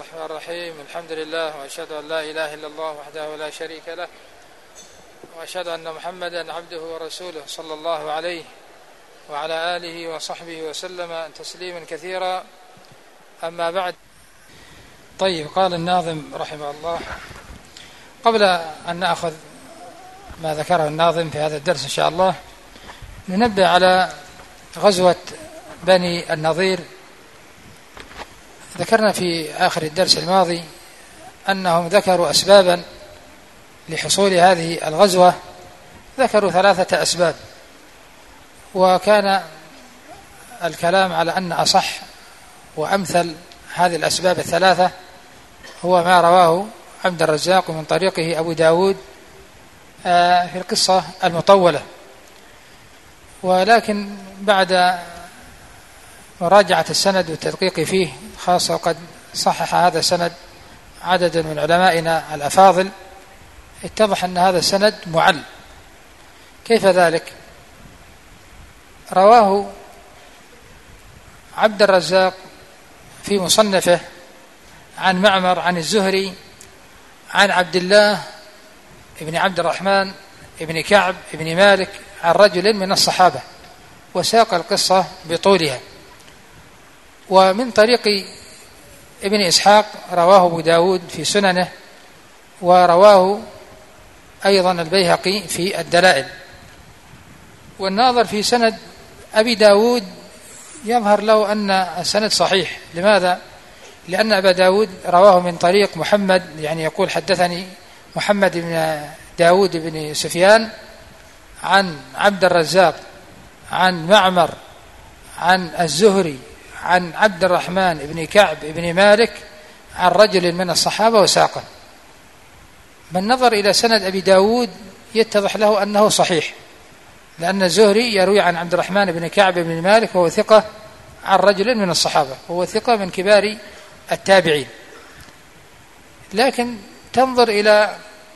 الرحمن الرحيم. الحمد لله، وأشهد أن لا إله إلا الله وحده لا شريك له، وأشهد أن محمدا عبده ورسوله صلى الله عليه وعلى آله وصحبه وسلم تسليما كثيرا. أما بعد، طيب، قال الناظم رحمه الله: قبل أن نأخذ ما ذكره الناظم في هذا الدرس إن شاء الله، ننبه على غزوة بني النضير. ذكرنا في آخر الدرس الماضي أنهم ذكروا أسبابا لحصول هذه الغزوة، ذكروا 3 أسباب، وكان الكلام على أن أصح وأمثل هذه الأسباب 3 هو ما رواه عبد الرزاق من طريقه أبو داود في القصة المطولة. ولكن بعد مراجعة السند والتدقيق فيه، خاصة قد صحح هذا السند عدد من علمائنا الأفاضل، اتضح أن هذا السند معل. كيف ذلك؟ رواه عبد الرزاق في مصنفه عن معمر عن الزهري عن عبد الله ابن عبد الرحمن ابن كعب ابن مالك عن رجل من الصحابة، وساق القصة بطولها. ومن طريق ابن إسحاق رواه أبو داود في سننه، ورواه أيضا البيهقي في الدلائل. والناظر في سند أبي داود يظهر له أن السند صحيح. لماذا؟ لأن أبا داود رواه من طريق محمد، يعني يقول: حدثني محمد بن داود بن سفيان عن عبد الرزاق عن معمر عن الزهري عن عبد الرحمن بن كعب بن مالك عن رجل من الصحابة، وساقه. من نظر إلى سند أبي داود يتضح له أنه صحيح، لأن الزهري يروي عن عبد الرحمن بن كعب بن مالك وهو ثقة عن رجل من الصحابة، وهو ثقة من كبار التابعين. لكن تنظر إلى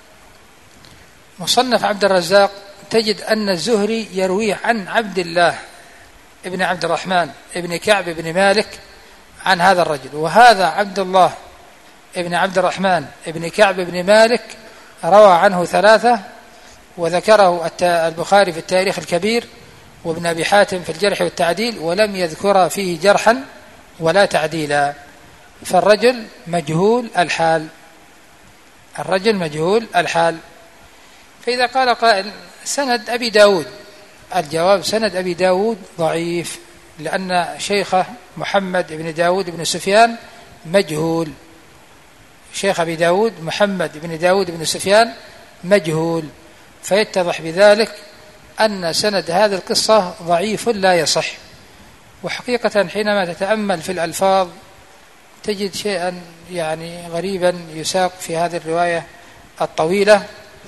مصنف عبد الرزاق تجد أن الزهري يروي عن عبد الله ابن عبد الرحمن ابن كعب بن مالك عن هذا الرجل، وهذا عبد الله ابن عبد الرحمن ابن كعب بن مالك روى عنه 3، وذكره البخاري في التاريخ الكبير وابن أبي حاتم في الجرح والتعديل، ولم يذكر فيه جرحا ولا تعديلا. فالرجل مجهول الحال، الرجل مجهول الحال. فإذا قال قائل: سند أبي داود، الجواب: سند أبي داود ضعيف، لأن شيخه محمد بن داود بن سفيان مجهول. شيخ أبي داود محمد بن داود بن سفيان مجهول، فيتضح بذلك أن سند هذه القصة ضعيف لا يصح. وحقيقة حينما تتأمل في الألفاظ تجد شيئا يعني غريبا يساق في هذه الرواية الطويلة.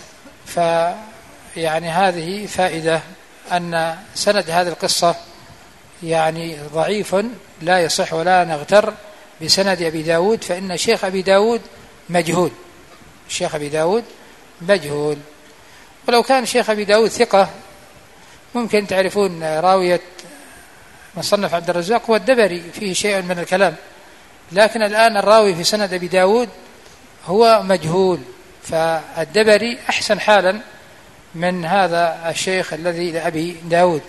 فيعني هذه فائدة أن سند هذه القصة يعني ضعيف لا يصح، ولا نغتر بسند أبي داود، فإن شيخ أبي داود مجهول، شيخ أبي داود مجهول. ولو كان شيخ أبي داود ثقة ممكن تعرفون راوية مصنف عبد الرزاق هو الدبري، فيه شيء من الكلام، لكن الآن الراوي في سند أبي داود هو مجهول، فالدبري أحسن حالا من هذا الشيخ الذي لأبي داود.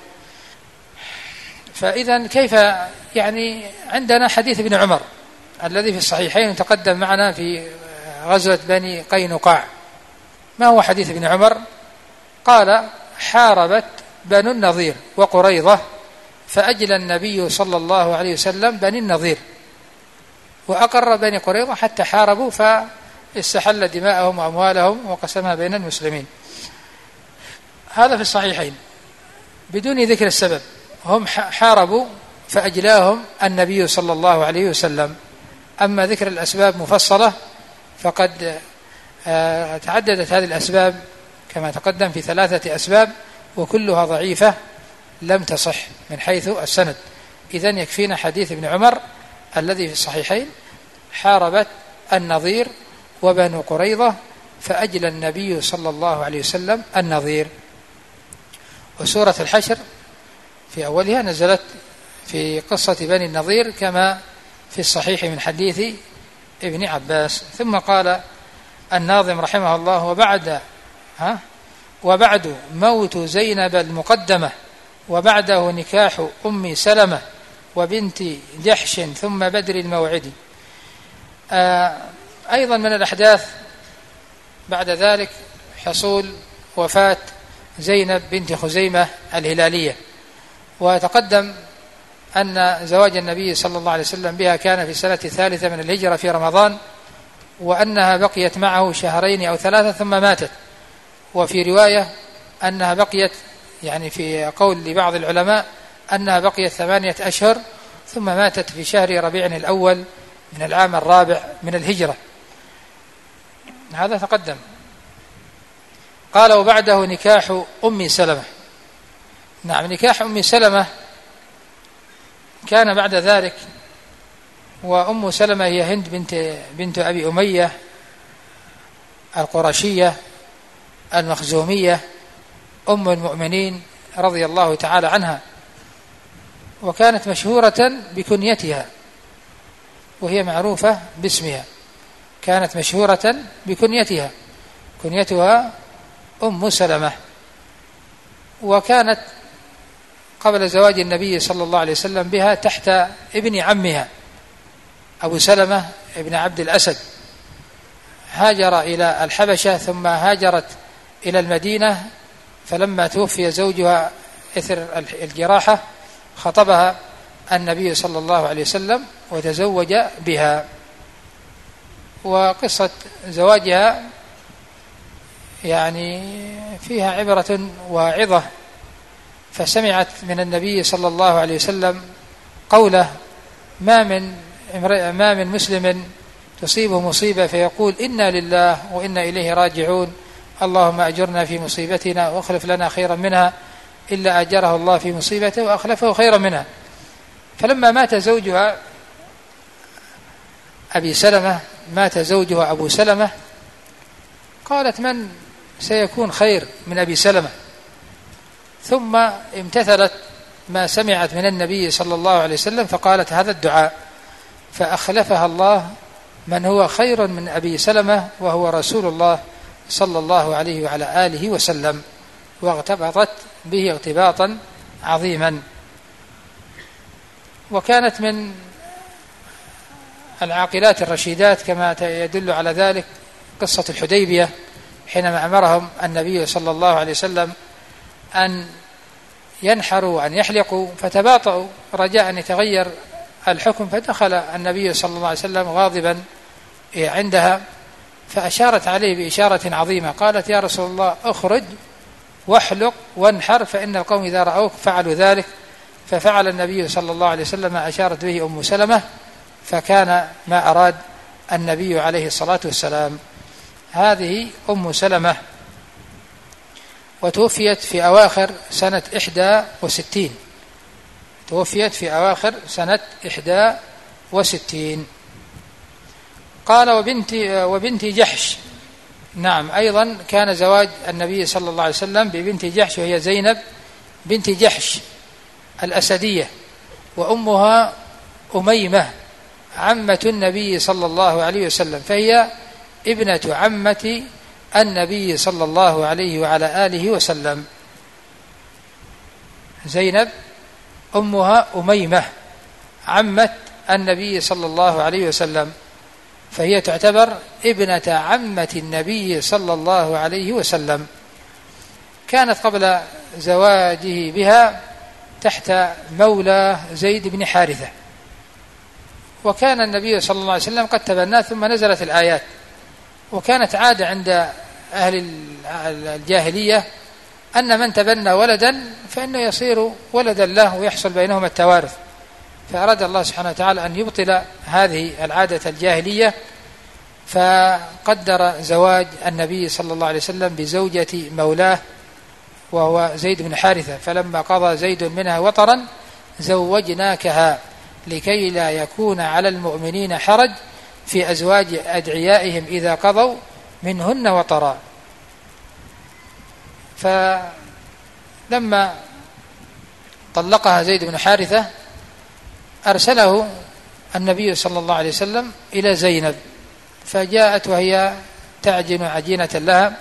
فإذا كيف يعني عندنا حديث ابن عمر الذي في الصحيحين تقدم معنا في غزوة بني قينقاع. ما هو حديث ابن عمر؟ قال: حاربت بنو النضير وقريظة فأجلى النبي صلى الله عليه وسلم بني النضير، وأقر بني قريظة حتى حاربوا فاستحل دماءهم وأموالهم وقسمها بين المسلمين. هذا في الصحيحين بدون ذكر السبب، هم حاربوا فأجلاهم النبي صلى الله عليه وسلم. أما ذكر الأسباب مفصلة فقد تعددت هذه الأسباب كما تقدم في 3 أسباب، وكلها ضعيفة لم تصح من حيث السند. إذن يكفينا حديث ابن عمر الذي في الصحيحين: حاربت النضير وبنو قريظة فأجلى النبي صلى الله عليه وسلم النضير. وسورة الحشر في أولها نزلت في قصة بني النضير كما في الصحيح من حديث ابن عباس. ثم قال الناظم رحمه الله: وبعد موت زينب المقدمة، وبعده نكاح أم سلمة وبنت جحش ثم بدر الموعد. أيضا من الأحداث بعد ذلك حصول وفاة زينب بنت خزيمة الهلالية، وتقدم أن زواج النبي صلى الله عليه وسلم بها كان في السنة الثالثة من الهجرة في رمضان، وأنها بقيت معه 2 أو 3 ثم ماتت. وفي رواية أنها بقيت، يعني في قول لبعض العلماء أنها بقيت 8 أشهر ثم ماتت في شهر ربيع الأول من العام 4 من الهجرة. هذا تقدم. قال: وبعده نكاح أم سلمة. نعم، نكاح أم سلمة كان بعد ذلك. وأم سلمة هي هند بنت أبي أمية القرشية المخزومية أم المؤمنين رضي الله تعالى عنها، وكانت مشهورة بكنيتها وهي معروفة باسمها. كانت مشهورة بكنيتها، كنيتها أم سلمة. وكانت قبل زواج النبي صلى الله عليه وسلم بها تحت ابن عمها أبو سلمة ابن عبد الأسد. هاجر إلى الحبشة ثم هاجرت إلى المدينة، فلما توفي زوجها إثر الجراحة خطبها النبي صلى الله عليه وسلم وتزوج بها. وقصة زواجها يعني فيها عبرة واعظة، فسمعت من النبي صلى الله عليه وسلم قوله: ما من مسلم تصيبه مصيبة فيقول إنا لله وإنا إليه راجعون، اللهم أجرنا في مصيبتنا واخلف لنا خيرا منها، إلا أجره الله في مصيبته وأخلفه خيرا منها. فلما مات زوجها أبو سلمة قالت: من سيكون خير من أبي سلمة؟ ثم امتثلت ما سمعت من النبي صلى الله عليه وسلم فقالت هذا الدعاء، فأخلفها الله من هو خير من أبي سلمة وهو رسول الله صلى الله عليه وعلى آله وسلم، واغتبطت به اغتباطا عظيما. وكانت من العاقلات الرشيدات كما يدل على ذلك قصة الحديبية، حينما أمرهم النبي صلى الله عليه وسلم أن ينحروا وأن يحلقوا، فتباطؤوا رجاء أن يتغير الحكم، فدخل النبي صلى الله عليه وسلم غاضبا عندها، فأشارت عليه بإشارة عظيمة، قالت: يا رسول الله اخرج واحلق وانحر، فإن القوم إذا رأوك فعلوا ذلك. ففعل النبي صلى الله عليه وسلم ما أشارت به أم سلمة، فكان ما أراد النبي عليه الصلاة والسلام. هذه أم سلمة، وتوفيت في أواخر سنة 61. توفيت في أواخر سنة 61. قال: وبنت جحش. نعم، أيضا كان زواج النبي صلى الله عليه وسلم ببنت جحش، وهي زينب بنت جحش الأسدية، وأمها أميمة عمة النبي صلى الله عليه وسلم، فهي ابنة عمة النبي صلى الله عليه وعلى آله وسلم. زينب أمها أميمة عمة النبي صلى الله عليه وسلم، فهي تعتبر ابنة عمة النبي صلى الله عليه وسلم. كانت قبل زواجه بها تحت مولى زيد بن حارثة، وكان النبي صلى الله عليه وسلم قد تبناه ثم نزلت الآيات. وكانت عادة عند أهل الجاهلية أن من تبنى ولدا فإنه يصير ولدا له ويحصل بينهما التوارث، فأراد الله سبحانه وتعالى أن يبطل هذه العادة الجاهلية، فقدر زواج النبي صلى الله عليه وسلم بزوجة مولاه وهو زيد بن حارثة، فلما قضى زيد منها وطرا زوجناكها لكي لا يكون على المؤمنين حرج في أزواج أدعيائهم إذا قضوا منهن وطرا. فلما طلقها زيد بن حارثة أرسله النبي صلى الله عليه وسلم إلى زينب فجاءت وهي تعجن عجينة لها،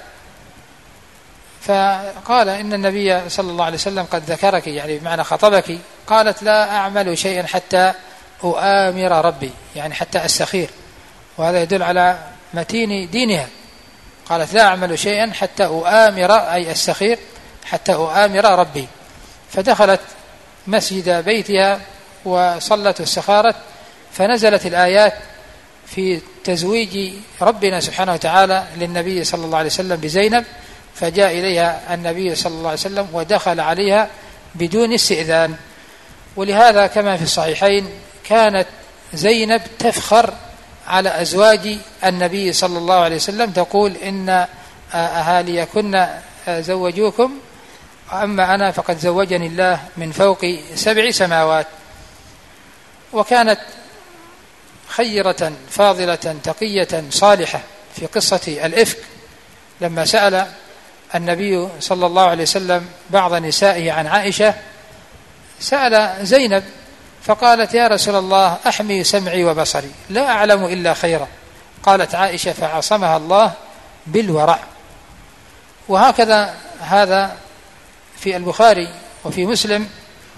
فقال إن النبي صلى الله عليه وسلم قد ذكرك، يعني بمعنى خطبك. قالت لا أعمل شيئا حتى أؤامر ربي، يعني حتى أستخير، وهذا يدل على متين دينها. قالت لا أعمل شيئا حتى أؤامر، أي أستخير، حتى أؤامر ربي. فدخلت مسجد بيتها وصلت واستخارت، فنزلت الآيات في تزويج ربنا سبحانه وتعالى للنبي صلى الله عليه وسلم بزينب، فجاء إليها النبي صلى الله عليه وسلم ودخل عليها بدون استئذان. ولهذا كما في الصحيحين كانت زينب تفخر على أزواج النبي صلى الله عليه وسلم، تقول إن أهاليكن زوجوكم، أما أنا فقد زوجني الله من فوق 7 سماوات. وكانت خيرة فاضلة تقية صالحة. في قصة الإفك لما سأل النبي صلى الله عليه وسلم بعض نسائه عن عائشة، سأل زينب فقالت يا رسول الله أحمي سمعي وبصري لا أعلم إلا خيرا. قالت عائشة فعصمها الله بالورع. وهكذا هذا في البخاري وفي مسلم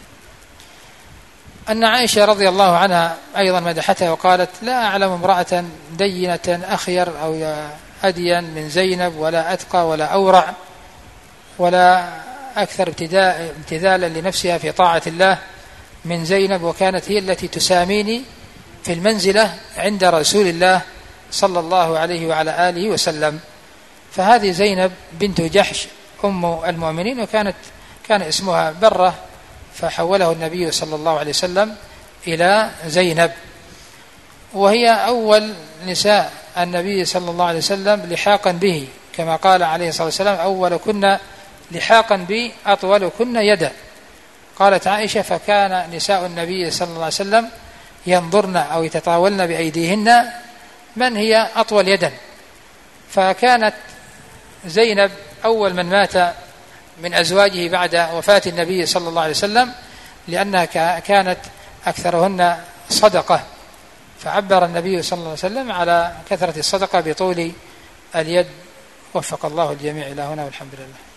أن عائشة رضي الله عنها أيضا مدحتها وقالت لا أعلم امرأة دينة أخير أو أدين من زينب، ولا أتقى ولا أورع ولا أكثر امتثالا لنفسها في طاعة الله من زينب، وكانت هي التي تساميني في المنزلة عند رسول الله صلى الله عليه وعلى آله وسلم. فهذه زينب بنت جحش أم المؤمنين، كان اسمها برة، فحوله النبي صلى الله عليه وسلم إلى زينب، وهي أول نساء النبي صلى الله عليه وسلم لحاقا به، كما قال عليه الصلاة والسلام أول كنا لحاقا بي أطول كنا يدا. قالت عائشة فكان نساء النبي صلى الله عليه وسلم ينظرن أو يتطاولن بأيديهن من هي أطول يدا، فكانت زينب أول من مات من أزواجه بعد وفاة النبي صلى الله عليه وسلم، لأنها كانت أكثرهن صدقة، فعبر النبي صلى الله عليه وسلم على كثرة الصدقة بطول اليد. وفق الله الجميع إلى هنا والحمد لله.